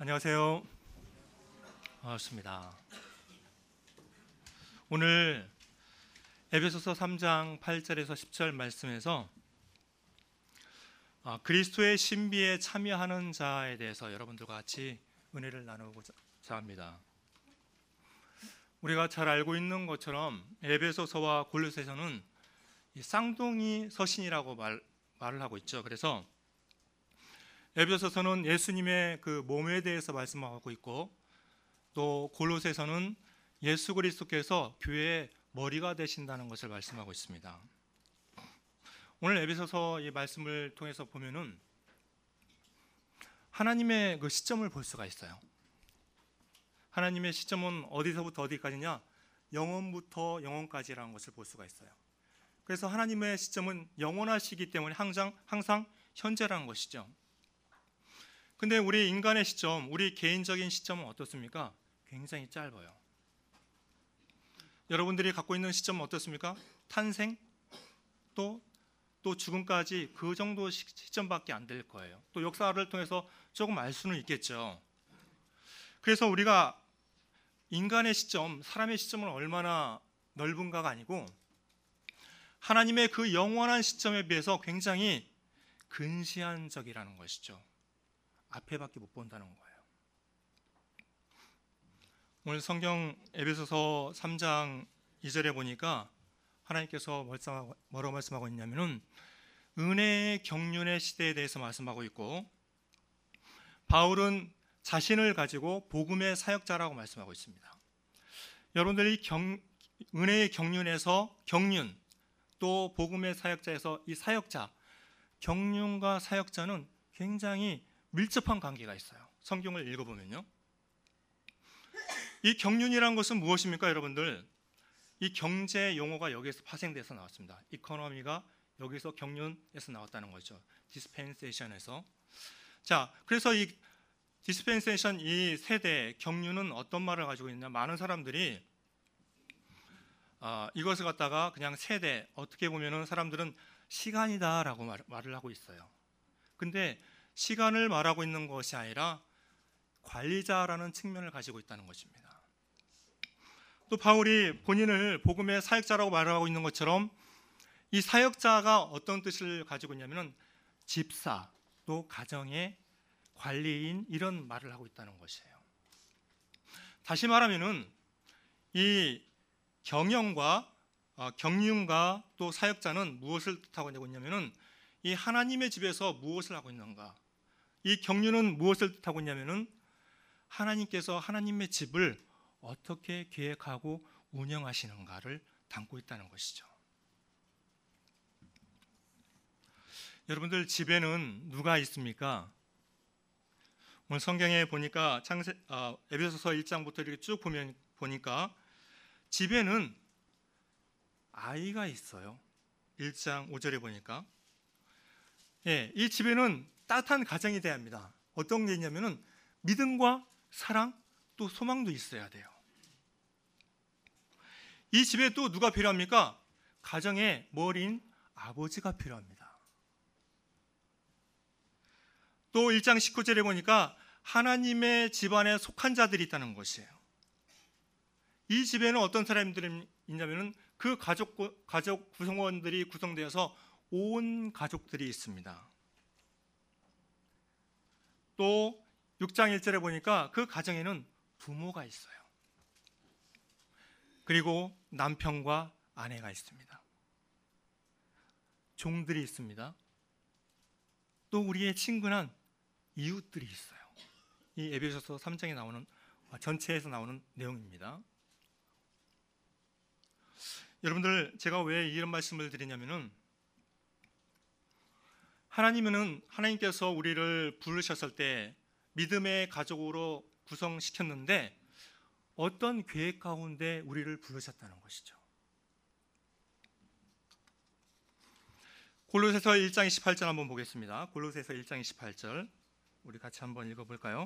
안녕하세요. 반갑습니다. 오늘 에베소서 3장 8절에서 10절 말씀에서 그리스도의 신비에 참여하는 자에 대해서 여러분들과 같이 은혜를 나누고자 합니다. 우리가 잘 알고 있는 것처럼 에베소서와 골로새서는 쌍둥이 서신이라고 말을 하고 있죠. 그래서 에베소서는 예수님의 그 몸에 대해서 말씀하고 있고, 또 골로새서는 예수 그리스도께서 교회의 머리가 되신다는 것을 말씀하고 있습니다. 오늘 에베소서 이 말씀을 통해서 보면은 하나님의 그 시점을 볼 수가 있어요. 하나님의 시점은 어디서부터 어디까지냐? 영원부터 영원까지라는 것을 볼 수가 있어요. 그래서 하나님의 시점은 영원하시기 때문에 항상 현재라는 것이죠. 근데 우리 인간의 시점, 우리 개인적인 시점은 어떻습니까? 굉장히 짧아요. 여러분들이 갖고 있는 시점은 어떻습니까? 탄생 또 죽음까지 그 정도 시점밖에 안 될 거예요. 또 역사를 통해서 조금 알 수는 있겠죠. 그래서 우리가 인간의 시점, 사람의 시점은 얼마나 넓은가가 아니고 하나님의 그 영원한 시점에 비해서 굉장히 근시안적이라는 것이죠. 앞에밖에 못 본다는 거예요. 오늘 성경 에베소서 3장 2절에 보니까 하나님께서 뭐라고 말씀하고 있냐면은 은혜의 경륜의 시대에 대해서 말씀하고 있고, 바울은 자신을 가지고 복음의 사역자라고 말씀하고 있습니다. 여러분들이 은혜의 경륜에서 경륜, 또 복음의 사역자에서 이 사역자, 경륜과 사역자는 굉장히 밀접한 관계가 있어요. 성경을 읽어보면요. 이 경륜이라는 것은 무엇입니까, 여러분들? 이 경제 용어가 여기에서 파생돼서 나왔습니다. 이코노미가 여기서 경륜에서 나왔다는 거죠. 디스펜세이션에서. 자, 그래서 이 디스펜세이션, 이 세대 경륜은 어떤 말을 가지고 있냐? 많은 사람들이 이것을 갖다가 그냥 세대, 어떻게 보면은 사람들은 시간이다라고 말을 하고 있어요. 근데 시간을 말하고 있는 것이 아니라 관리자라는 측면을 가지고 있다는 것입니다. 또 바울이 본인을 복음의 사역자라고 말하고 있는 것처럼 이 사역자가 어떤 뜻을 가지고 있냐면은 집사, 또 가정의 관리인, 이런 말을 하고 있다는 것이에요. 다시 말하면은 이 경영과 경륜과 또 사역자는 무엇을 뜻하고 있냐면은 이 하나님의 집에서 무엇을 하고 있는가? 이 경륜은 무엇을 뜻하고 있냐면은 하나님께서 하나님의 집을 어떻게 계획하고 운영하시는가를 담고 있다는 것이죠. 여러분들 집에는 누가 있습니까? 오늘 성경에 보니까 에베소서 1장부터 이렇게 쭉 보니까 집에는 아이가 있어요. 1장 5절에 보니까 이 집에는 따뜻한 가정이 돼야 합니다. 어떤 게 있냐면은 믿음과 사랑, 또 소망도 있어야 돼요. 이 집에 또 누가 필요합니까? 가정의 머리인 아버지가 필요합니다. 또 1장 19절에 보니까 하나님의 집안에 속한 자들이 있다는 것이에요. 이 집에는 어떤 사람들이 있냐면은 그 가족 구성원들이 구성되어서 온 가족들이 있습니다. 또 6장 1절에 보니까 그 가정에는 부모가 있어요. 그리고 남편과 아내가 있습니다. 종들이 있습니다. 또 우리의 친근한 이웃들이 있어요. 이 에베소서 3장에 나오는, 전체에서 나오는 내용입니다. 여러분들, 제가 왜 이런 말씀을 드리냐면은 하나님께서 우리를 부르셨을 때 믿음의 가족으로 구성시켰는데 어떤 계획 가운데 우리를 부르셨다는 것이죠. 골로새서 1장 28절 한번 보겠습니다. 골로새서 1장 28절 우리 같이 한번 읽어볼까요?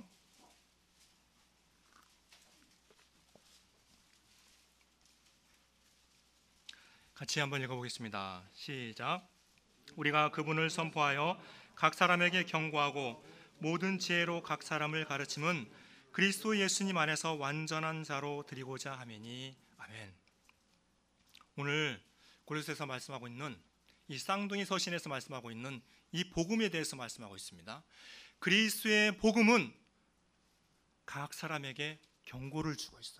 같이 한번 읽어보겠습니다. 시작. 우리가 그분을 선포하여 각 사람에게 경고하고 모든 지혜로 각 사람을 가르침은 그리스도 예수님 안에서 완전한 자로 드리고자 하매니 아멘. 오늘 골로새서 말씀하고 있는 이 쌍둥이 서신에서 말씀하고 있는 이 복음에 대해서 말씀하고 있습니다. 그리스도의 복음은 각 사람에게 경고를 주고 있어요.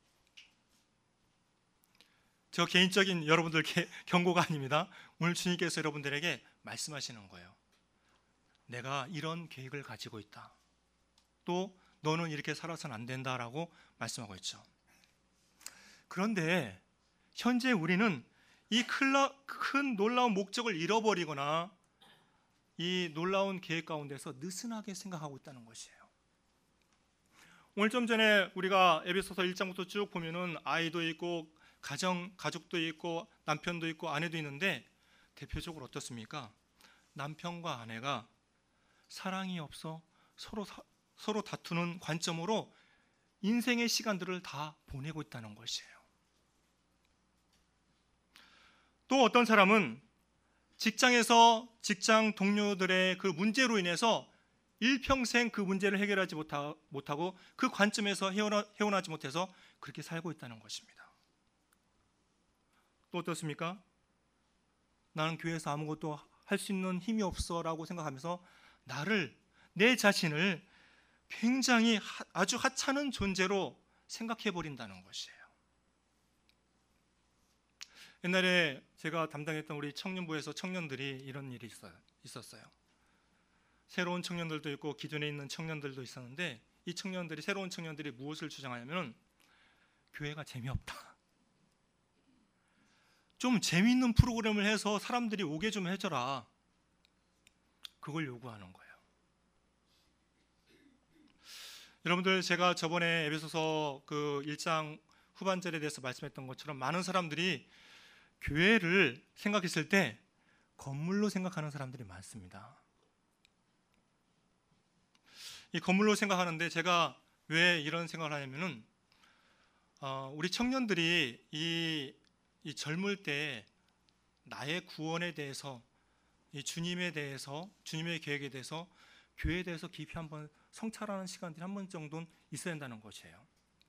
저 개인적인 여러분들 경고가 아닙니다. 오늘 주님께서 여러분들에게 말씀하시는 거예요. 내가 이런 계획을 가지고 있다. 또 너는 이렇게 살아서는 안 된다라고 말씀하고 있죠. 그런데 현재 우리는 이 큰 놀라운 목적을 잃어버리거나 이 놀라운 계획 가운데서 느슨하게 생각하고 있다는 것이에요. 오늘 좀 전에 우리가 에베소서 1장부터 쭉 보면은 아이도 있고 가족도 있고 남편도 있고 아내도 있는데 대표적으로 어떻습니까? 남편과 아내가 사랑이 없어 서로 다투는 관점으로 인생의 시간들을 다 보내고 있다는 것이에요. 또 어떤 사람은 직장에서 직장 동료들의 그 문제로 인해서 일평생 그 문제를 해결하지 못하고 그 관점에서 헤어나지 못해서 그렇게 살고 있다는 것입니다. 또 어떻습니까? 나는 교회에서 아무것도 할 수 있는 힘이 없어라고 생각하면서 내 자신을 굉장히 아주 하찮은 존재로 생각해 버린다는 것이에요. 옛날에 제가 담당했던 우리 청년부에서 청년들이 이런 일이 있었어요. 새로운 청년들도 있고 기존에 있는 청년들도 있었는데 이 새로운 청년들이 무엇을 주장하냐면 교회가 재미없다. 좀 재미있는 프로그램을 해서 사람들이 오게 좀 해줘라. 그걸 요구하는 거예요. 여러분들 제가 저번에 에베소서 그 1장 후반절에 대해서 말씀했던 것처럼 많은 사람들이 교회를 생각했을 때 건물로 생각하는 사람들이 많습니다. 이 건물로 생각하는데 제가 왜 이런 생각을 하냐면은 우리 청년들이 이 젊을 때 나의 구원에 대해서 이 주님에 대해서 주님의 계획에 대해서 교회에 대해서 깊이 한번 성찰하는 시간들이 한 번 정도는 있어야 한다는 것이에요.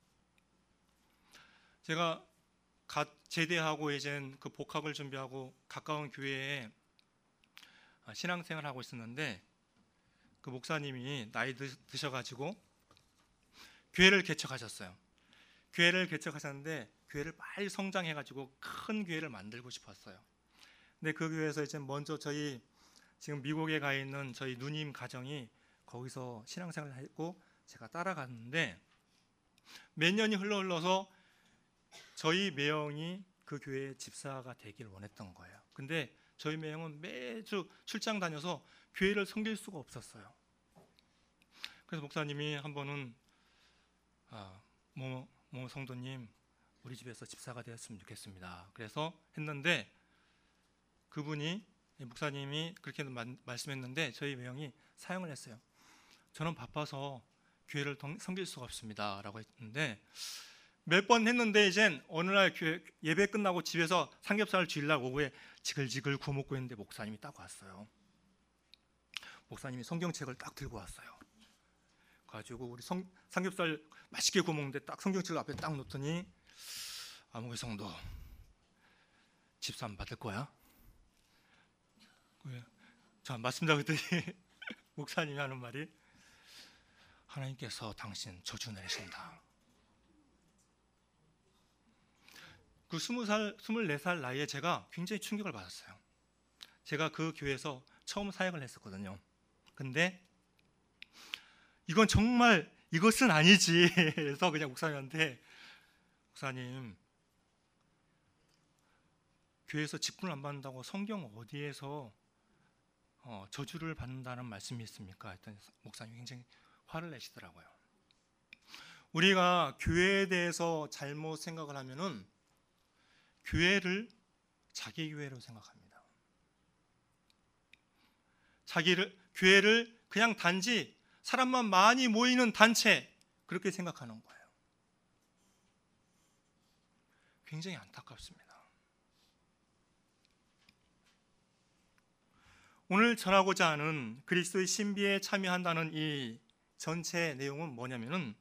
제가 제대하고 이제 그 복학을 준비하고 가까운 교회에 신앙생활을 하고 있었는데 그 목사님이 나이 드셔가지고 교회를 개척하셨어요. 교회를 개척하셨는데 교회를 빨리 성장해가지고 큰 교회를 만들고 싶었어요. 근데 그 교회에서 이제 먼저 저희 지금 미국에 가 있는 저희 누님 가정이 거기서 신앙생활을 했고 제가 따라갔는데 몇 년이 흘러서 저희 매형이 그 교회의 집사가 되길 원했던 거예요. 근데 저희 매형은 매주 출장 다녀서 교회를 섬길 수가 없었어요. 그래서 목사님이 한 번은 뭐 성도님 우리 집에서 집사가 되었으면 좋겠습니다. 그래서 했는데 그분이 목사님이 그렇게 말씀했는데 저희 매형이 사양을 했어요. 저는 바빠서 교회를 섬길 수가 없습니다 라고 했는데 몇 번 했는데 이젠 어느 날 예배 끝나고 집에서 삼겹살을 주일날 오후에 지글지글 구워 먹고 있는데 목사님이 딱 왔어요. 목사님이 성경책을 딱 들고 왔어요. 가지고 우리 삼겹살 맛있게 구워 먹는데 딱 성경책을 앞에 딱 놓더니 아무개 성도 집사 안 받을 거야? 왜? 저 맞습니다 그랬더니 목사님이 하는 말이 하나님께서 당신 저주 내리신다. 그 20살, 24살 나이에 제가 굉장히 충격을 받았어요. 제가 그 교회에서 처음 사역을 했었거든요. 근데 이건 정말 이것은 아니지 해서 그냥 목사님한테 목사님 교회에서 직분을 안 받는다고 성경 어디에서 저주를 받는다는 말씀이 있습니까? 했더니 목사님이 굉장히 화를 내시더라고요. 우리가 교회에 대해서 잘못 생각을 하면은 교회를 자기 교회로 생각합니다. 교회를 그냥 단지 사람만 많이 모이는 단체 그렇게 생각하는 거예요. 굉장히 안타깝습니다. 오늘 전하고자 하는 그리스도의 신비에 참여한다는 이 전체 내용은 뭐냐면은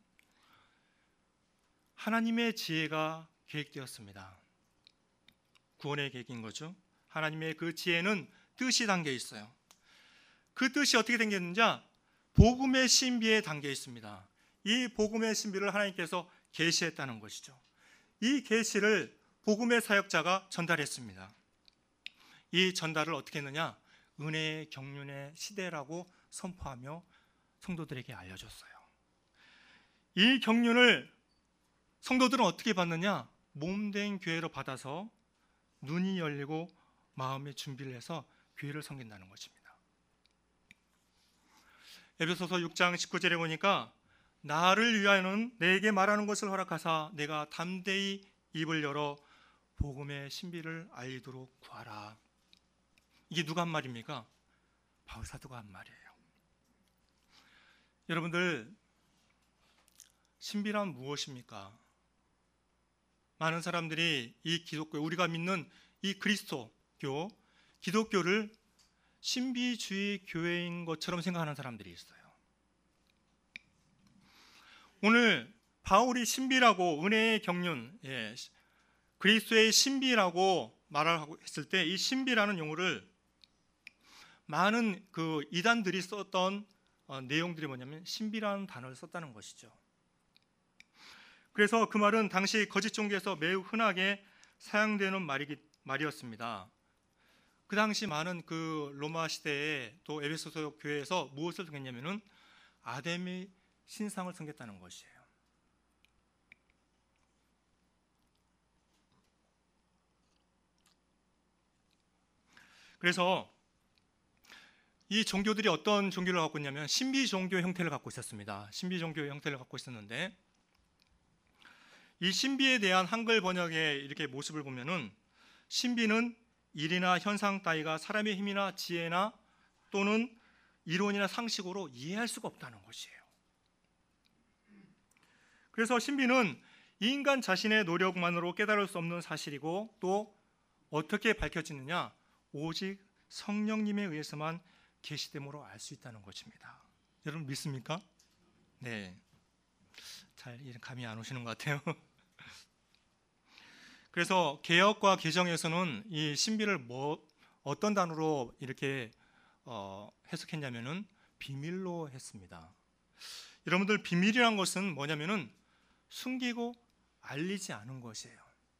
하나님의 지혜가 계획되었습니다. 구원의 계획인 거죠. 하나님의 그 지혜는 뜻이 담겨 있어요. 그 뜻이 어떻게 담겼는지 복음의 신비에 담겨 있습니다. 이 복음의 신비를 하나님께서 계시했다는 것이죠. 이 계시를 복음의 사역자가 전달했습니다. 이 전달을 어떻게 했느냐? 은혜의 경륜의 시대라고 선포하며 성도들에게 알려줬어요. 이 경륜을 성도들은 어떻게 받느냐? 몸된 교회로 받아서 눈이 열리고 마음의 준비를 해서 교회를 섬긴다는 것입니다. 에베소서 6장 19절에 보니까 나를 위하여는 내게 말하는 것을 허락하사 내가 담대히 입을 열어 복음의 신비를 알리도록 구하라. 이게 누가 한 말입니까? 바울 사도가 한 말이에요. 여러분들, 신비란 무엇입니까? 많은 사람들이 이 기독교, 우리가 믿는 이 그리스도교, 기독교를 신비주의 교회인 것처럼 생각하는 사람들이 있어요. 오늘 바울이 신비라고 은혜의 경륜, 그리스도의 신비라고 말을 했을 때 이 신비라는 용어를 많은 그 이단들이 썼던 내용들이 뭐냐면 신비라는 단어를 썼다는 것이죠. 그래서 그 말은 당시 거짓 종교에서 매우 흔하게 사용되는 말이었습니다. 그 당시 많은 그 로마 시대에 또 에베소서 교회에서 무엇을 섬겼냐면은 아담의 신상을 섬겼다는 것이에요. 그래서 이 종교들이 어떤 종교를 갖고 있냐면 신비 종교 형태를 갖고 있었습니다. 신비 종교 형태를 갖고 있었는데 이 신비에 대한 한글 번역의 이렇게 모습을 보면은 신비는 일이나 현상 따위가 사람의 힘이나 지혜나 또는 이론이나 상식으로 이해할 수가 없다는 것이에요. 그래서 신비는 인간 자신의 노력만으로 깨달을 수 없는 사실이고 또 어떻게 밝혀지느냐? 오직 성령님에 의해서만 계시됨으로 알 수 있다는 것입니다. 여러분 믿습니까? 네, 잘 감이 안 오시는 것 같아요. 그래서 개역과 개정에서는 이 신비를 어떤 단어로 이렇게 해석했냐면은 비밀로 했습니다. 여러분들 비밀이란 것은 뭐냐면은 숨기고 알리지 않은 것이에요.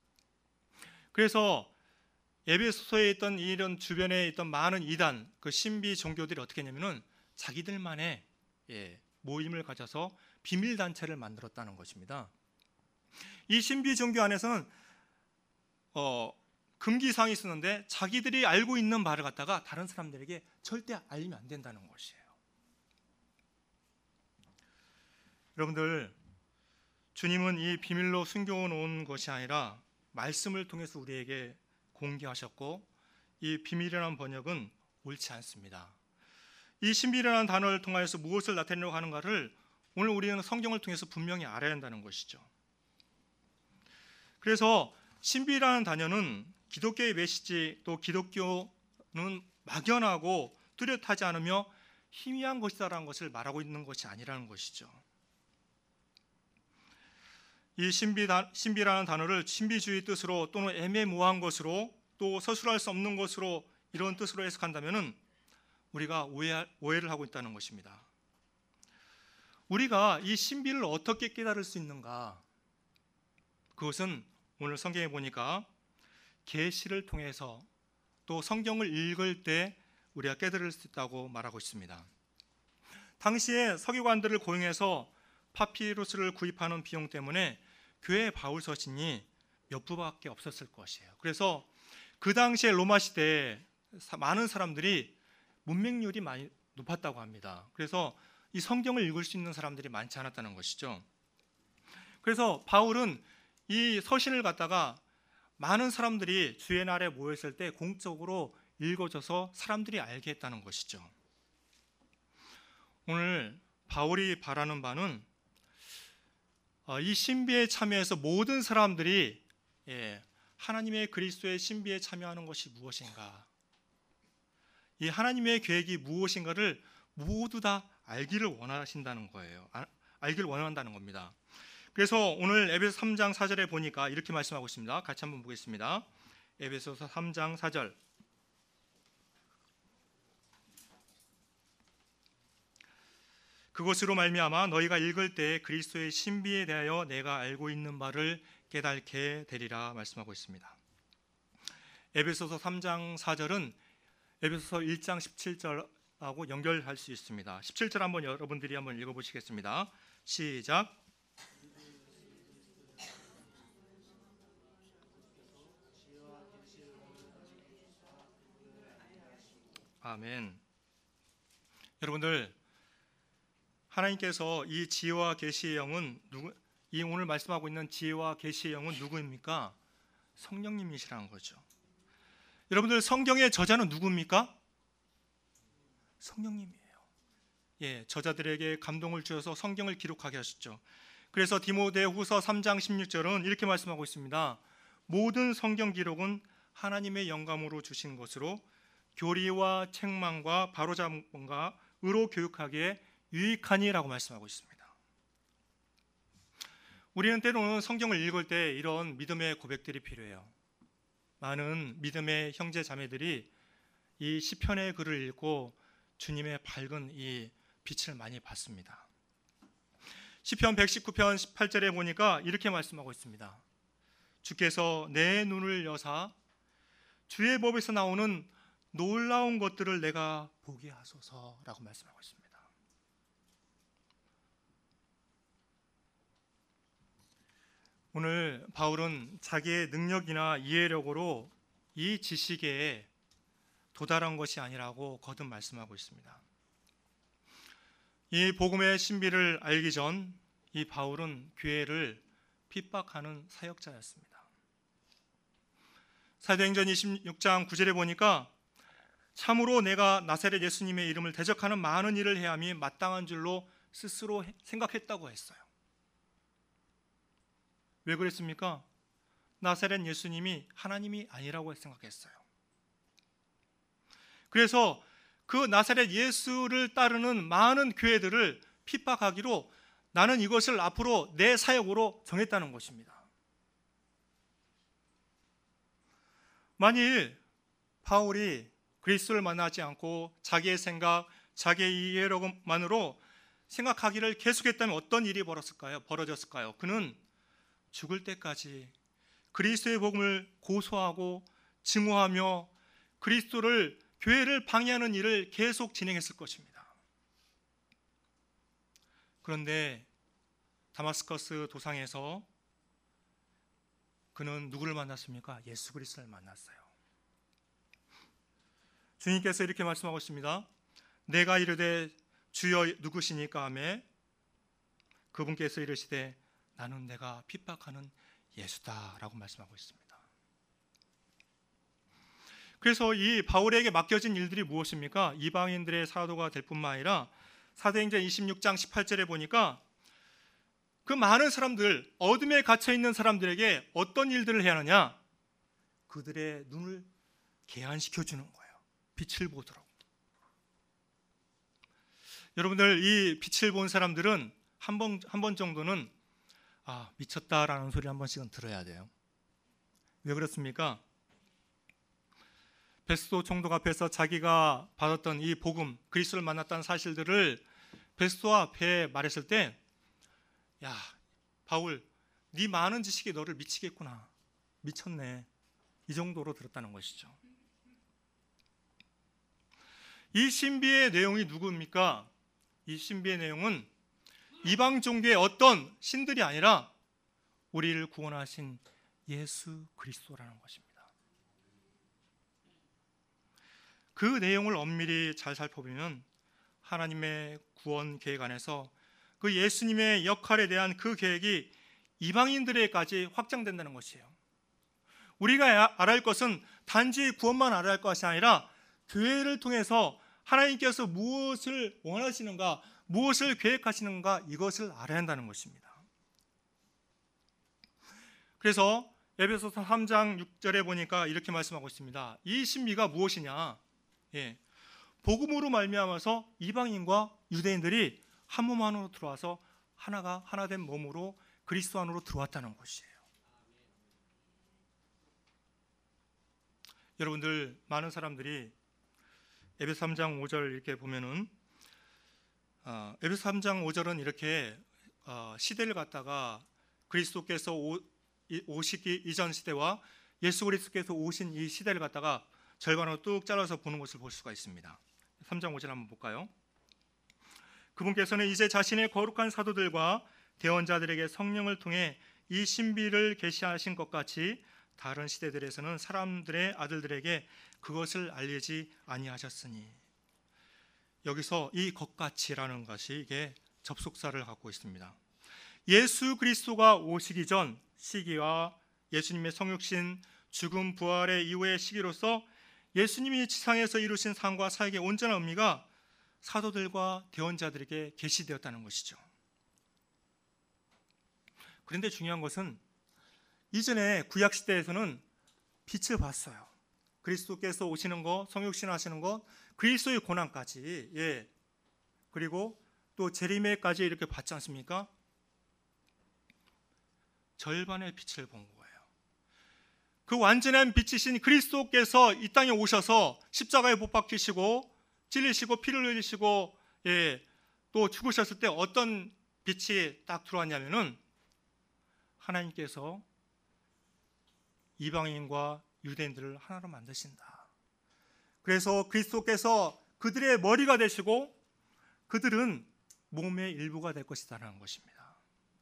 그래서 에베소서에 있던 이런 주변에 있던 많은 이단, 그 신비 종교들이 어떻게 했냐면은 자기들만의 모임을 가져서 비밀 단체를 만들었다는 것입니다. 이 신비 종교 안에서는 금기사항이 있었는데 자기들이 알고 있는 말을 갖다가 다른 사람들에게 절대 알리면 안 된다는 것이에요. 여러분들, 주님은 이 비밀로 숨겨놓은 것이 아니라 말씀을 통해서 우리에게 공개하셨고 이 비밀이라는 번역은 옳지 않습니다. 이 신비라는 단어를 통하여서 무엇을 나타내려고 하는가를 오늘 우리는 성경을 통해서 분명히 알아야 한다는 것이죠. 그래서 신비라는 단어는 기독교의 메시지 또 기독교는 막연하고 뚜렷하지 않으며 희미한 것이다라는 것을 말하고 있는 것이 아니라는 것이죠. 이 신비라는 단어를 신비주의 뜻으로 또는 애매모호한 것으로 또 서술할 수 없는 것으로 이런 뜻으로 해석한다면 우리가 오해를 하고 있다는 것입니다. 우리가 이 신비를 어떻게 깨달을 수 있는가? 그것은 오늘 성경에 보니까 계시를 통해서 또 성경을 읽을 때 우리가 깨달을 수 있다고 말하고 있습니다. 당시에 서기관들을 고용해서 파피루스를 구입하는 비용 때문에 교회 바울 서신이 몇 부밖에 없었을 것이에요. 그래서 그 당시에 로마 시대에 많은 사람들이 문맹률이 많이 높았다고 합니다. 그래서 이 성경을 읽을 수 있는 사람들이 많지 않았다는 것이죠. 그래서 바울은 이 서신을 갖다가 많은 사람들이 주의 날에 모였을 때 공적으로 읽어줘서 사람들이 알게 했다는 것이죠. 오늘 바울이 바라는 바는 이 신비에 참여해서 모든 사람들이 하나님의 그리스도의 신비에 참여하는 것이 무엇인가? 이 하나님의 계획이 무엇인가를 모두 다 알기를 원하신다는 거예요. 알기를 원한다는 겁니다. 그래서 오늘 에베소 3장 4절에 보니까 이렇게 말씀하고 있습니다. 같이 한번 보겠습니다. 에베소서 3장 4절. 그것으로 말미암아 너희가 읽을 때 그리스도의 신비에 대하여 내가 알고 있는 바를 깨닫게 되리라 말씀하고 있습니다. 에베소서 3장 4절은 에베소서 1장 17절하고 연결할 수 있습니다. 17절 한번 여러분들이 한번 읽어보시겠습니다. 시작. 아멘. 여러분들, 하나님께서 이 지혜와 계시의 영은 이 오늘 말씀하고 있는 지혜와 계시의 영은 누구입니까? 성령님이시라는 거죠. 여러분들, 성경의 저자는 누구입니까? 성령님이에요. 예, 저자들에게 감동을 주셔서 성경을 기록하게 하셨죠. 그래서 디모데후서 3장 16절은 이렇게 말씀하고 있습니다. 모든 성경 기록은 하나님의 영감으로 주신 것으로 교리와 책망과 바로잡음과 의로 교육하기에 유익하니라고 말씀하고 있습니다. 우리는 때로는 성경을 읽을 때 이런 믿음의 고백들이 필요해요. 많은 믿음의 형제 자매들이 이 시편의 글을 읽고 주님의 밝은 이 빛을 많이 받습니다. 시편 119편 18절에 보니까 이렇게 말씀하고 있습니다. 주께서 내 눈을 여사 주의 법에서 나오는 놀라운 것들을 내가 보게 하소서라고 말씀하고 있습니다. 오늘 바울은 자기의 능력이나 이해력으로 이 지식에 도달한 것이 아니라고 거듭 말씀하고 있습니다. 이 복음의 신비를 알기 전 이 바울은 교회를 핍박하는 사역자였습니다. 사도행전 26장 9절에 보니까 참으로 내가 나사렛 예수님의 이름을 대적하는 많은 일을 해함이 마땅한 줄로 스스로 생각했다고 했어요. 왜 그랬습니까? 나사렛 예수님이 하나님이 아니라고 생각했어요. 그래서 그 나사렛 예수를 따르는 많은 교회들을 핍박하기로 나는 이것을 앞으로 내 사역으로 정했다는 것입니다. 만일 바울이 그리스도를 만나지 않고 자기의 생각, 자기의 이해력만으로 생각하기를 계속했다면 어떤 일이 벌어졌을까요? 그는 죽을 때까지 그리스도의 복음을 고소하고 증오하며 그리스도를, 교회를 방해하는 일을 계속 진행했을 것입니다. 그런데 다마스커스 도상에서 그는 누구를 만났습니까? 예수 그리스도를 만났어요. 주님께서 이렇게 말씀하고 있습니다. 내가 이르되 주여 누구시니까 하매 그분께서 이르시되 나는 내가 핍박하는 예수다라고 말씀하고 있습니다. 그래서 이 바울에게 맡겨진 일들이 무엇입니까? 이방인들의 사도가 될 뿐만 아니라 사도행전 26장 18절에 보니까 그 많은 사람들, 어둠에 갇혀 있는 사람들에게 어떤 일들을 해야 하느냐? 그들의 눈을 개안시켜 주는 거예요. 빛을 보도록. 여러분들, 이 빛을 본 사람들은 한 번 정도는 미쳤다라는 소리 한 번씩은 들어야 돼요. 왜 그렇습니까? 베스도 총독 앞에서 자기가 받았던 이 복음, 그리스도를 만났다는 사실들을 베스도 앞에 말했을 때, 야, 바울, 네 많은 지식이 너를 미치겠구나. 미쳤네. 이 정도로 들었다는 것이죠. 이 신비의 내용이 누구입니까? 이 신비의 내용은 이방 종교의 어떤 신들이 아니라 우리를 구원하신 예수 그리스도라는 것입니다. 그 내용을 엄밀히 잘 살펴보면 하나님의 구원 계획 안에서 그 예수님의 역할에 대한 그 계획이 이방인들에게까지 확장된다는 것이에요. 우리가 알아야 할 것은 단지 구원만 알아야 할 것이 아니라 교회를 통해서 하나님께서 무엇을 원하시는가, 무엇을 계획하시는가, 이것을 알아야 한다는 것입니다. 그래서 에베소서 3장 6절에 보니까 이렇게 말씀하고 있습니다. 이 신비가 무엇이냐? 복음으로 말미암아서 이방인과 유대인들이 한 몸 안으로 들어와서 하나 된 몸으로 그리스도 안으로 들어왔다는 것이에요. 여러분들, 많은 사람들이 에베소 3장 5절 이렇게 보면은 에베소 3장 5절은 이렇게 시대를 갖다가 그리스도께서 오시기 이전 시대와 예수 그리스도께서 오신 이 시대를 갖다가 절반으로 뚝 잘라서 보는 것을 볼 수가 있습니다. 3장 5절 한번 볼까요? 그분께서는 이제 자신의 거룩한 사도들과 대언자들에게 성령을 통해 이 신비를 계시하신 것 같이 다른 시대들에서는 사람들의 아들들에게 그것을 알리지 아니하셨으니, 여기서 이 것같이라는 것이 이게 접속사를 갖고 있습니다. 예수 그리스도가 오시기 전 시기와 예수님의 성육신, 죽음, 부활의 이후의 시기로서 예수님이 지상에서 이루신 삶과 사역의 온전한 의미가 사도들과 대언자들에게 계시되었다는 것이죠. 그런데 중요한 것은 이전에 구약 시대에서는 빛을 봤어요. 그리스도께서 오시는 것, 성육신 하시는 것, 그리스도의 고난까지, 그리고 또 재림에까지 이렇게 봤지 않습니까? 절반의 빛을 본 거예요. 그 완전한 빛이신 그리스도께서 이 땅에 오셔서 십자가에 못 박히시고 찔리시고 피를 흘리시고 또 죽으셨을 때 어떤 빛이 딱 들어왔냐면은, 하나님께서 이방인과 유대인들을 하나로 만드신다. 그래서 그리스도께서 그들의 머리가 되시고 그들은 몸의 일부가 될 것이다라는 것입니다.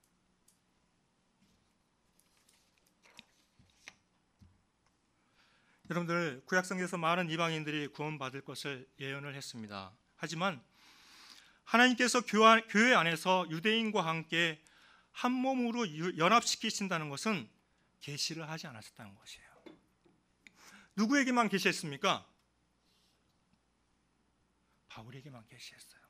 여러분들, 구약성경에서 많은 이방인들이 구원받을 것을 예언을 했습니다. 하지만 하나님께서 교회 안에서 유대인과 함께 한 몸으로 연합시키신다는 것은 계시를 하지 않았었다는 것이에요. 누구에게만 계시했습니까? 바울에게만 계시했어요.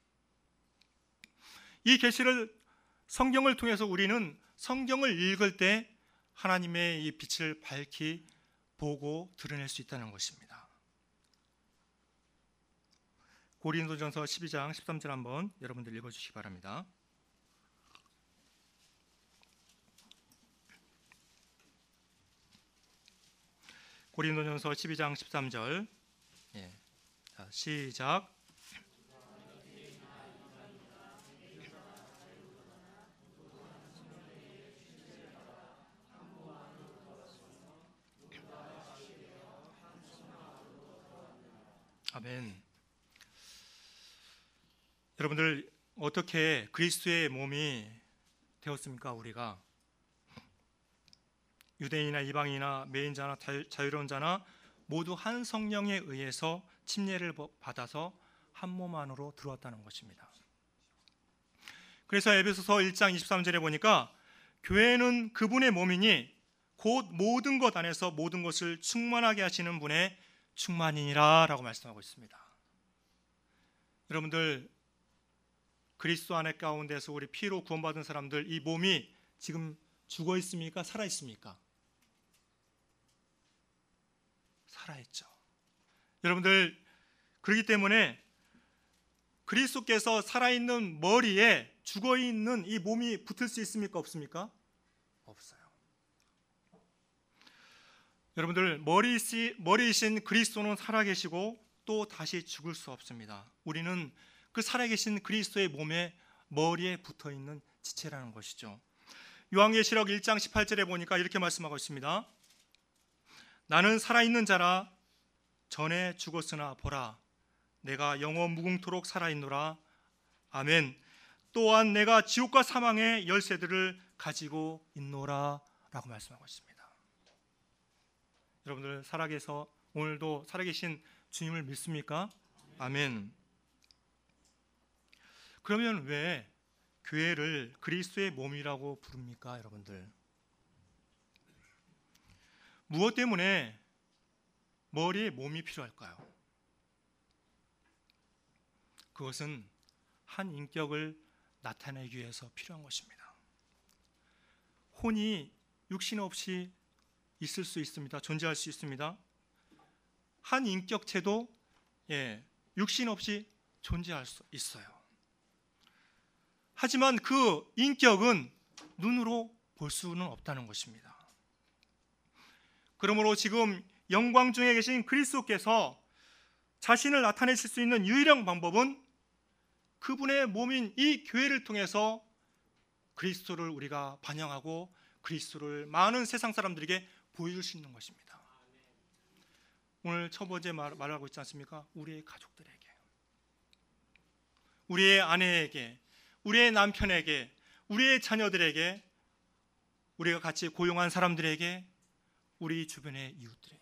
이 계시를 성경을 통해서 우리는 성경을 읽을 때 하나님의 이 빛을 밝히 보고 드러낼 수 있다는 것입니다. 고린도전서 12장 13절 한번 여러분들 읽어주시기 바랍니다. 고린도전서 12장 13절. 자, 시작. 아멘. 여러분들, 어떻게 그리스도의 몸이 되었습니까? 우리가 유대인이나 이방인이나 매인자나 자유로운 자나 모두 한 성령에 의해서 침례를 받아서 한 몸 안으로 들어왔다는 것입니다. 그래서 에베소서 1장 23절에 보니까 교회는 그분의 몸이니 곧 모든 것 안에서 모든 것을 충만하게 하시는 분의 충만이니라 라고 말씀하고 있습니다. 여러분들, 그리스도 안에 가운데서 우리 피로 구원받은 사람들, 이 몸이 지금 죽어 있습니까? 살아 있습니까? 살아있죠. 여러분들, 그렇기 때문에 그리스도께서 살아있는 머리에 죽어있는 이 몸이 붙을 수 있습니까? 없습니까? 없어요. 여러분들, 머리이신 그리스도는 살아계시고 또 다시 죽을 수 없습니다. 우리는 그 살아계신 그리스도의 몸에 머리에 붙어있는 지체라는 것이죠. 요한계시록 1장 18절에 보니까 이렇게 말씀하고 있습니다. 나는 살아있는 자라. 전에 죽었으나 보라, 내가 영원 무궁토록 살아있노라. 아멘. 또한 내가 지옥과 사망의 열쇠들을 가지고 있노라 라고 말씀하고 있습니다. 여러분들, 살아계서 오늘도 살아계신 주님을 믿습니까? 아멘. 그러면 왜 교회를 그리스도의 몸이라고 부릅니까? 여러분들, 무엇 때문에 머리에 몸이 필요할까요? 그것은 한 인격을 나타내기 위해서 필요한 것입니다. 혼이 육신 없이 있을 수 있습니다. 존재할 수 있습니다. 한 인격체도 육신 없이 존재할 수 있어요. 하지만 그 인격은 눈으로 볼 수는 없다는 것입니다. 그러므로 지금 영광 중에 계신 그리스도께서 자신을 나타내실 수 있는 유일한 방법은 그분의 몸인 이 교회를 통해서 그리스도를 우리가 반영하고 그리스도를 많은 세상 사람들에게 보여줄 수 있는 것입니다. 오늘 첫 번째 말하고 있지 않습니까? 우리의 가족들에게, 우리의 아내에게, 우리의 남편에게, 우리의 자녀들에게, 우리가 같이 고용한 사람들에게, 우리 주변의 이웃들에게.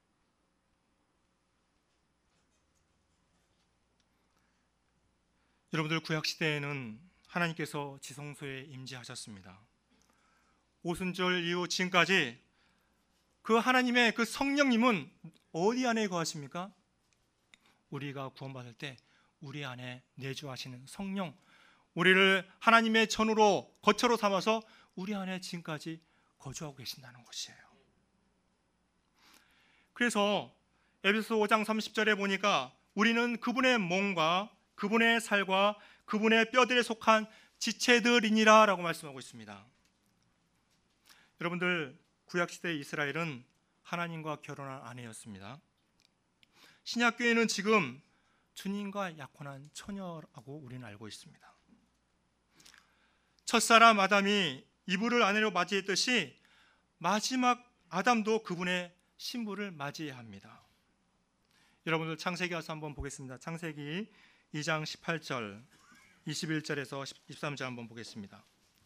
여러분들 구약시대에는 하나님께서 지성소에 임재하셨습니다. 오순절 이후 지금까지 그 하나님의 그 성령님은 어디 안에 거하십니까? 우리가 구원받을 때 우리 안에 내주하시는 성령, 우리를 하나님의 전으로 거처로 삼아서 우리 안에 지금까지 거주하고 계신다는 것이에요. 그래서 에베소서 5장 30절에 보니까 우리는 그분의 몸과 그분의 살과 그분의 뼈들에 속한 지체들이니라 라고 말씀하고 있습니다. 여러분들, 구약시대 이스라엘은 하나님과 결혼한 아내였습니다. 신약교회는 지금 주님과 약혼한 처녀라고 우리는 알고 있습니다. 첫사람 아담이 이브를 아내로 맞이했듯이 마지막 아담도 그분의 신부를 맞이해야 합니다. 여러분들 창세기 가서 한번 보겠습니다. 창세기 2장 18절 21절에서 13절 한번 보겠습니다.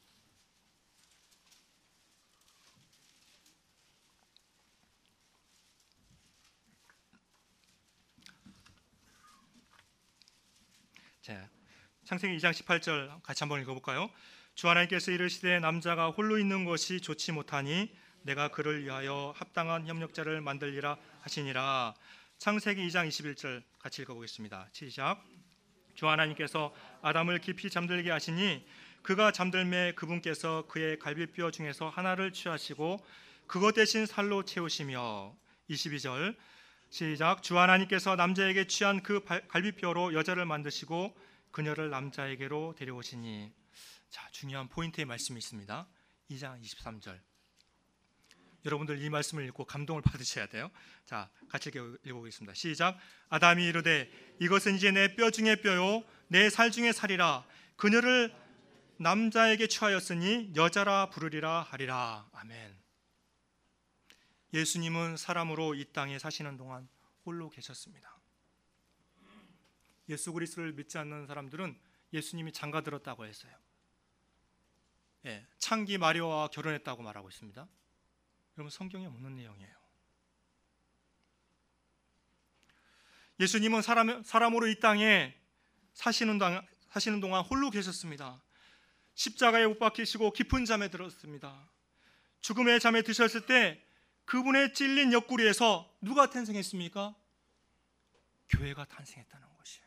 자, 창세기 2장 18절 같이 한번 읽어볼까요? 주 하나님께서 이르시되 남자가 홀로 있는 것이 좋지 못하니 내가 그를 위하여 합당한 협력자를 만들리라 하시니라. 창세기 2장 21절 같이 읽어보겠습니다. 시작. 주 하나님께서 아담을 깊이 잠들게 하시니 그가 잠들매 그분께서 그의 갈비뼈 중에서 하나를 취하시고 그것 대신 살로 채우시며. 22절 시작. 주 하나님께서 남자에게 취한 그 갈비뼈로 여자를 만드시고 그녀를 남자에게로 데려오시니. 자, 중요한 포인트의 말씀이 있습니다. 2장 23절. 여러분들 이 말씀을 읽고 감동을 받으셔야 돼요. 자, 같이 읽어보겠습니다. 시작. 아담이 이르되 이것은 이제 내 뼈 중에 뼈요 내 살 중에 살이라. 그녀를 남자에게 취하였으니 여자라 부르리라 하리라. 아멘. 예수님은 사람으로 이 땅에 사시는 동안 홀로 계셨습니다. 예수 그리스도를 믿지 않는 사람들은 예수님이 장가들었다고 했어요. 예, 창기 마리아와 결혼했다고 말하고 있습니다. 여러분, 성경에 없는 내용이에요. 예수님은 사람으로 이 땅에 사시는 동안 홀로 계셨습니다. 십자가에 못 박히시고 깊은 잠에 들었습니다. 죽음의 잠에 드셨을 때 그분의 찔린 옆구리에서 누가 탄생했습니까? 교회가 탄생했다는 것이에요.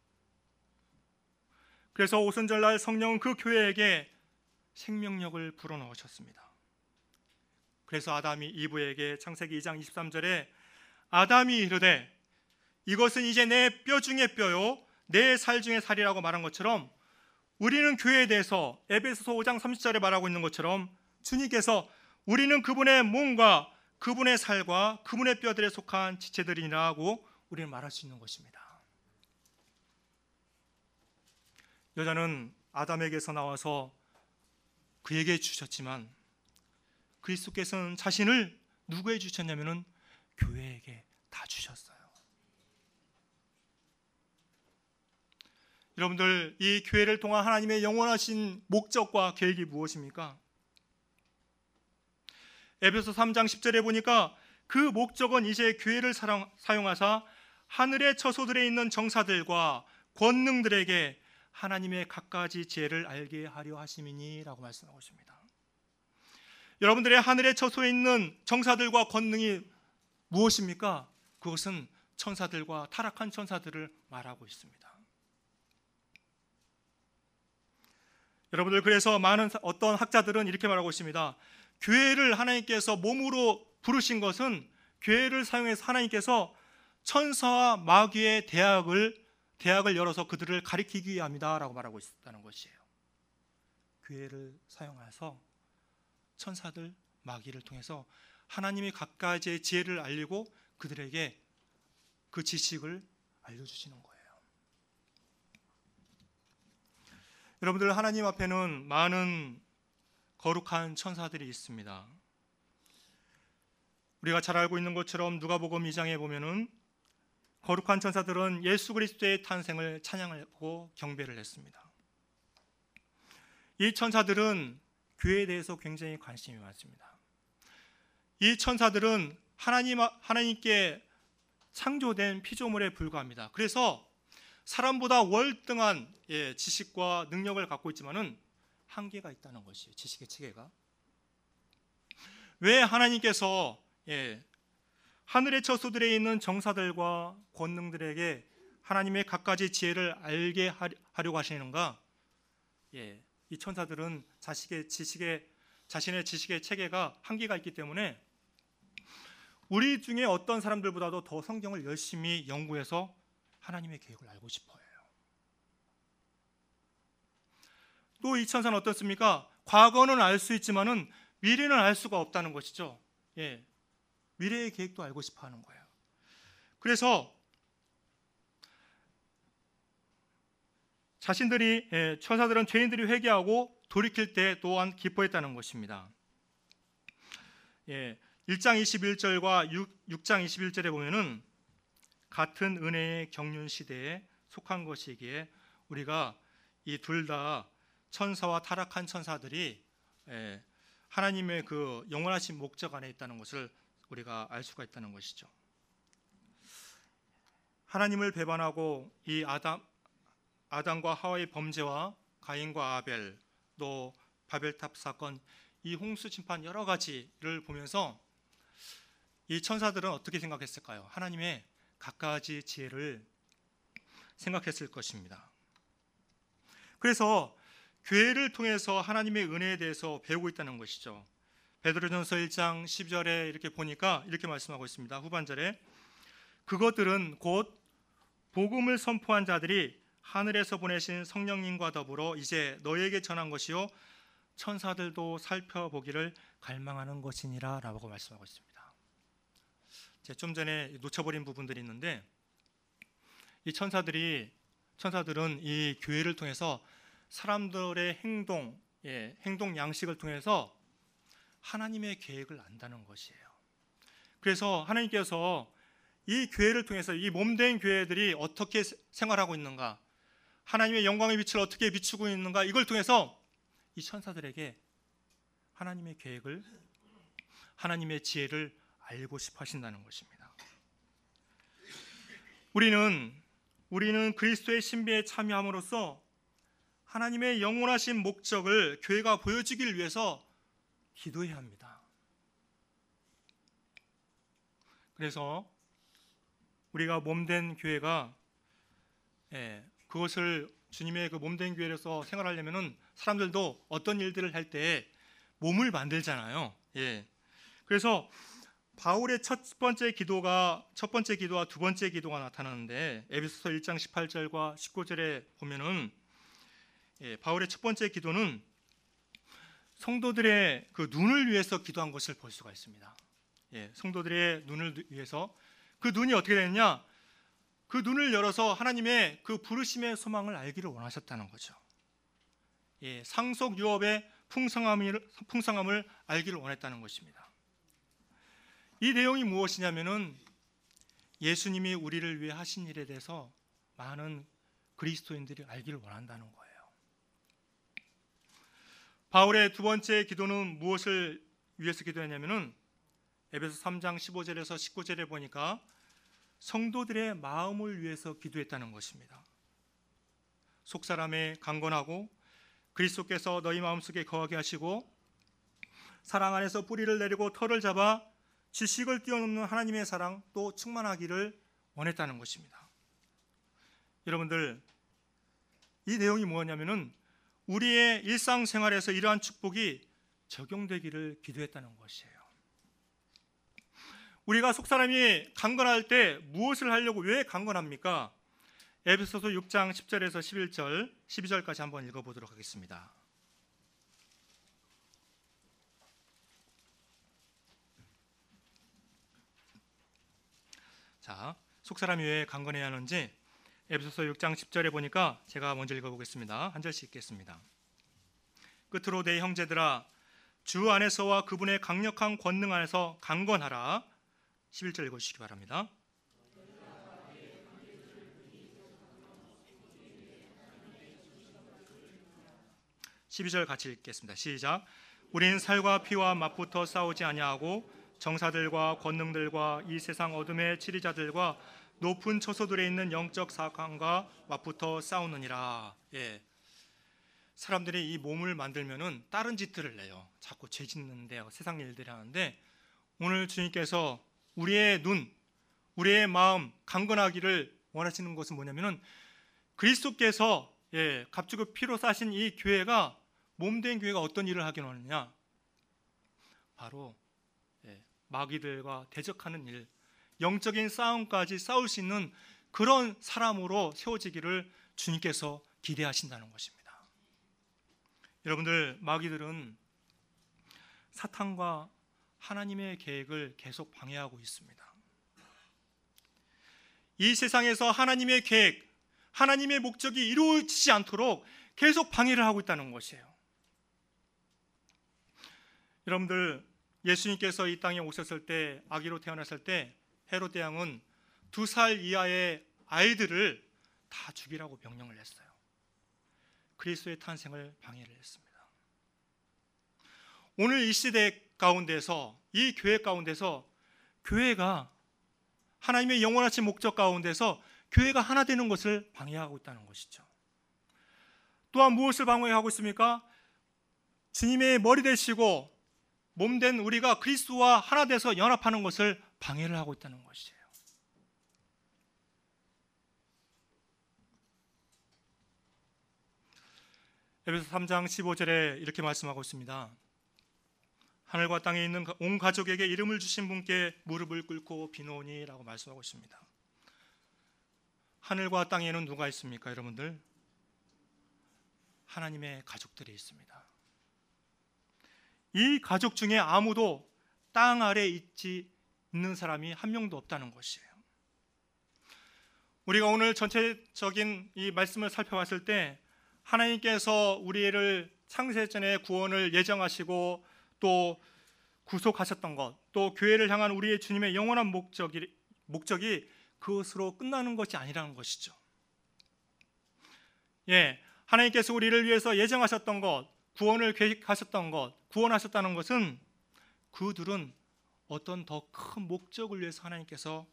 그래서 오순절날 성령은 그 교회에게 생명력을 불어넣으셨습니다. 그래서 아담이 이브에게 창세기 2장 23절에 아담이 이르되 이것은 이제 내 뼈 중에 뼈요 내 살 중에 살이라고 말한 것처럼 우리는 교회에 대해서 에베소서 5장 30절에 말하고 있는 것처럼 주님께서 우리는 그분의 몸과 그분의 살과 그분의 뼈들에 속한 지체들이라고 우리는 말할 수 있는 것입니다. 여자는 아담에게서 나와서 그에게 주셨지만 그리스도께서는 자신을 누구에게 주셨냐면은 교회에게 다 주셨어요. 여러분들, 이 교회를 통한 하나님의 영원하신 목적과 계획이 무엇입니까? 에베소 3장 10절에 보니까 그 목적은 이제 교회를 사용하사 하늘의 처소들에 있는 정사들과 권능들에게 하나님의 갖가지 지혜를 알게 하려 하심이니 라고 말씀하고 있습니다. 여러분들의 하늘의 처소에 있는 정사들과 권능이 무엇입니까? 그것은 천사들과 타락한 천사들을 말하고 있습니다. 여러분들, 그래서 어떤 학자들은 이렇게 말하고 있습니다. 교회를 하나님께서 몸으로 부르신 것은 교회를 사용해서 하나님께서 천사와 마귀의 대학을 대학을 열어서 그들을 가리키기 위함이다라고 말하고 있었다는 것이에요. 교회를 사용해서 천사들, 마귀를 통해서 하나님이 갖가지의 지혜를 알리고 그들에게 그 지식을 알려주시는 거예요. 여러분들, 하나님 앞에는 많은 거룩한 천사들이 있습니다. 우리가 잘 알고 있는 것처럼 누가복음 2장에 보면은 거룩한 천사들은 예수 그리스도의 탄생을 찬양하고 경배를 했습니다. 이 천사들은 교회에 대해서 굉장히 관심이 많습니다. 이 천사들은 하나님께 창조된 피조물에 불과합니다. 그래서 사람보다 월등한 지식과 능력을 갖고 있지만은 한계가 있다는 것이에요. 지식의 체계가. 왜 하나님께서 하늘의 처소들에 있는 정사들과 권능들에게 하나님의 갖가지 지혜를 알게 하려고 하시는가? 이 천사들은 자신의 지식의 체계가 한계가 있기 때문에 우리 중에 어떤 사람들보다도 더 성경을 열심히 연구해서 하나님의 계획을 알고 싶어요. 또 이 천사는 어떻습니까? 과거는 알 수 있지만은 미래는 알 수가 없다는 것이죠. 미래의 계획도 알고 싶어 하는 거예요. 그래서 천사들은 죄인들이 회개하고 돌이킬 때 또한 기뻐했다는 것입니다. 1장 21절과 6장 21절에 보면은 같은 은혜의 경륜 시대에 속한 것이기에 우리가 이 둘 다 천사와 타락한 천사들이 하나님의 그 영원하신 목적 안에 있다는 것을 우리가 알 수가 있다는 것이죠. 하나님을 배반하고 이 아담과 하와의 범죄와 가인과 아벨, 또 바벨탑 사건, 이 홍수 심판 여러 가지를 보면서 이 천사들은 어떻게 생각했을까요? 하나님의 갖가지 지혜를 생각했을 것입니다. 그래서 교회를 통해서 하나님의 은혜에 대해서 배우고 있다는 것이죠. 베드로전서 1장 10절에 이렇게 보니까 이렇게 말씀하고 있습니다. 후반절에 그것들은 곧 복음을 선포한 자들이 하늘에서 보내신 성령님과 더불어 이제 너희에게 전한 것이요 천사들도 살펴보기를 갈망하는 것이니라 라고 말씀하고 있습니다. 제가 좀 전에 놓쳐버린 부분들이 있는데 이 천사들은 이 교회를 통해서 사람들의 행동 양식을 통해서 하나님의 계획을 안다는 것이에요. 그래서 하나님께서 이 교회를 통해서 이 몸된 교회들이 어떻게 생활하고 있는가, 하나님의 영광의 빛을 어떻게 비추고 있는가, 이걸 통해서 이 천사들에게 하나님의 계획을, 하나님의 지혜를 알고 싶어 하신다는 것입니다. 우리는 그리스도의 신비에 참여함으로써 하나님의 영원하신 목적을 교회가 보여주길 위해서 기도해야 합니다. 그래서 우리가 몸된 교회가 그것을 주님의 그 몸된 교회에서 생활하려면은 사람들도 어떤 일들을 할 때 몸을 만들잖아요. 그래서 바울의 첫 번째 기도와 두 번째 기도가 나타나는데 에베소서 1장 18절과 19절에 보면은 바울의 첫 번째 기도는 성도들의 그 눈을 위해서 기도한 것을 볼 수가 있습니다. 성도들의 눈을 위해서, 그 눈이 어떻게 됐냐? 그 눈을 열어서 하나님의 그 부르심의 소망을 알기를 원하셨다는 거죠. 상속 유업의 풍성함을 알기를 원했다는 것입니다. 이 내용이 무엇이냐면은 예수님이 우리를 위해 하신 일에 대해서 많은 그리스도인들이 알기를 원한다는 거예요. 바울의 두 번째 기도는 무엇을 위해서 기도했냐면은 에베소 3장 15절에서 19절에 보니까 성도들의 마음을 위해서 기도했다는 것입니다. 속사람에 강건하고 그리스도께서 너희 마음속에 거하게 하시고 사랑 안에서 뿌리를 내리고 털을 잡아 지식을 뛰어넘는 하나님의 사랑 또 충만하기를 원했다는 것입니다. 여러분들, 이 내용이 뭐냐면은 우리의 일상생활에서 이러한 축복이 적용되기를 기도했다는 것이에요. 우리가 속사람이 강건할 때 무엇을 하려고 왜 강건합니까? 에베소서 6장 10절에서 11절, 12절까지 한번 읽어보도록 하겠습니다. 자, 속사람이 왜 강건해야 하는지 에베소서 6장 10절에 보니까 제가 먼저 읽어보겠습니다. 한 절씩 읽겠습니다. 끝으로 내 형제들아, 주 안에서와 그분의 강력한 권능 안에서 강건하라. 11절 읽어주시기 바랍니다. 12절 같이 읽겠습니다. 시작. 우리는 살과 피와 맞붙어 싸우지 아니하고 정사들과 권능들과 이 세상 어둠의 치리자들과 높은 처소들에 있는 영적 사관과 맞붙어 싸우느니라. 예. 사람들이 이 몸을 만들면은 다른 짓들을 내요. 자꾸 죄 짓는데 세상 일들이 하는데, 오늘 주님께서 우리의 눈, 우리의 마음 강건하기를 원하시는 것은 뭐냐면은 그리스도께서 값주고 피로 사신 이 교회가, 몸된 교회가 어떤 일을 하긴 하느냐, 바로 마귀들과 대적하는 일, 영적인 싸움까지 싸울 수 있는 그런 사람으로 세워지기를 주님께서 기대하신다는 것입니다. 여러분들, 마귀들은 사탄과 하나님의 계획을 계속 방해하고 있습니다. 이 세상에서 하나님의 계획, 하나님의 목적이 이루어지지 않도록 계속 방해를 하고 있다는 것이에요. 여러분들, 예수님께서 이 땅에 오셨을 때, 아기로 태어났을 때 헤롯 대왕은 2살 이하의 아이들을 다 죽이라고 명령을 했어요. 그리스도의 탄생을 방해를 했습니다. 오늘 이 시대 가운데서, 이 교회 가운데서, 교회가 하나님의 영원하신 목적 가운데서 교회가 하나 되는 것을 방해하고 있다는 것이죠. 또한 무엇을 방해하고 있습니까? 주님의 머리 되시고 몸된 우리가 그리스도와 하나 돼서 연합하는 것을 방해를 하고 있다는 것이에요. 에베소 3장 15절에 이렇게 말씀하고 있습니다. 하늘과 땅에 있는 온 가족에게 이름을 주신 분께 무릎을 꿇고 비노니 라고 말씀하고 있습니다. 하늘과 땅에는 누가 있습니까, 여러분들? 하나님의 가족들이 있습니다. 이 가족 중에 아무도 땅 아래 있는 사람이 한 명도 없다는 것이에요. 우리가 오늘 전체적인 이 말씀을 살펴봤을 때, 하나님께서 우리를 창세 전에 구원을 예정하시고 또 구속하셨던 것, 또 교회를 향한 우리의 주님의 영원한 목적이 그것으로 끝나는 것이 아니라는 것이죠. 하나님께서 우리를 위해서 예정하셨던 것, 구원을 계획하셨던 것, 구원하셨다는 것은 그들은 어떤 더 큰 목적을 위해서 하나님께서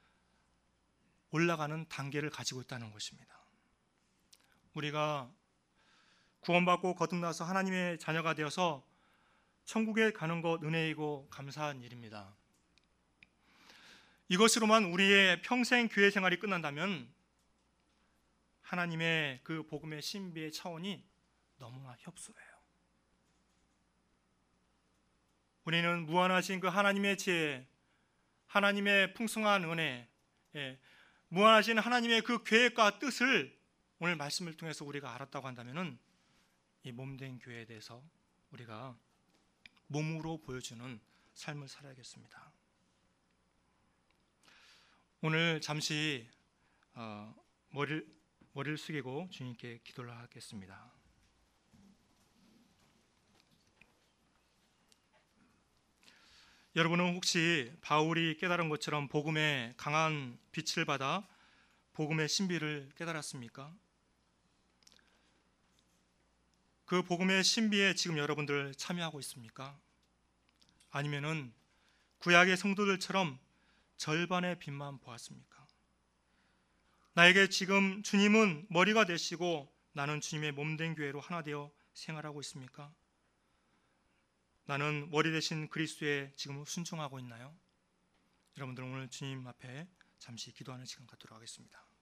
올라가는 단계를 가지고 있다는 것입니다. 우리가 구원받고 거듭나서 하나님의 자녀가 되어서 천국에 가는 것 은혜이고 감사한 일입니다. 이것으로만 우리의 평생 교회 생활이 끝난다면 하나님의 그 복음의 신비의 차원이 너무나 협소해요. 우리는 무한하신 그 하나님의 지혜, 하나님의 풍성한 은혜, 무한하신 하나님의 그 계획과 뜻을 오늘 말씀을 통해서 우리가 알았다고 한다면 이 몸된 교회에 대해서 우리가 몸으로 보여주는 삶을 살아야겠습니다. 오늘 잠시 머리를 숙이고 주님께 기도를 하겠습니다. 여러분은 혹시 바울이 깨달은 것처럼 복음의 강한 빛을 받아 복음의 신비를 깨달았습니까? 그 복음의 신비에 지금 여러분들 참여하고 있습니까? 아니면은 구약의 성도들처럼 절반의 빛만 보았습니까? 나에게 지금 주님은 머리가 되시고 나는 주님의 몸된 교회로 하나 되어 생활하고 있습니까? 나는 머리 되신 그리스도에 지금 순종하고 있나요? 여러분들 오늘 주님 앞에 잠시 기도하는 시간 갖도록 하겠습니다.